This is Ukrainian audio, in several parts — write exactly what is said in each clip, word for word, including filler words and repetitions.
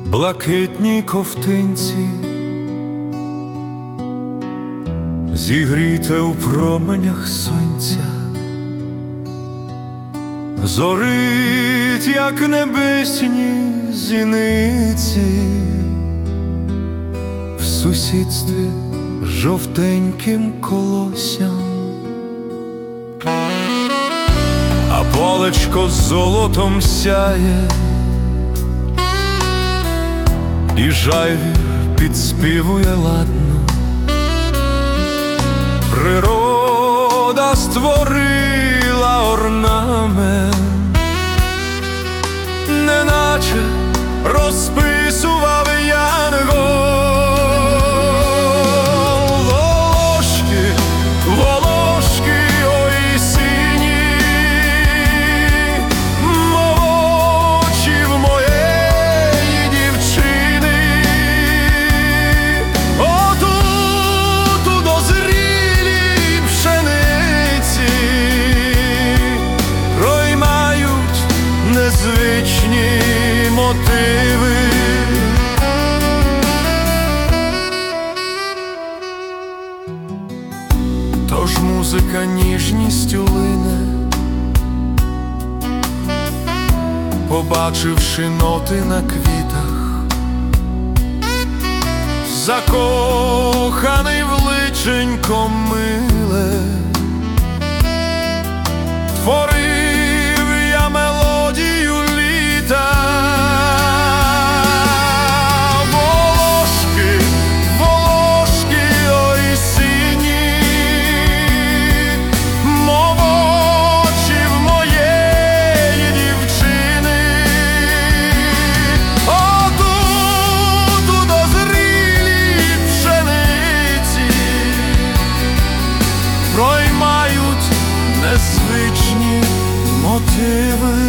блакитній ковтинці, зігріте у променях сонця, зорить, як небесні зіниці, в сусідстві жовтеньким колоссям. А полечко золотом сяє, і жайвір підспівує ладно. Природа створила орнамент, неначе розписував янгол. Волошки, волошки, ой сині, мов очі в моєї дівчини. Отут у дозрілій пшениці проймають незвичні мотиви. Тож музика ніжністю лине, побачивши ноти на квітах, закоханий в личенько миле, творив я мелодію літа. Волошки, волошки, ой сині, мов очі в моєї дівчини. Отут у дозрілій пшениці проймають незвичні мотиви.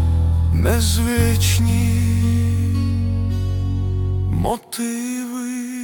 Незвичні мотиви.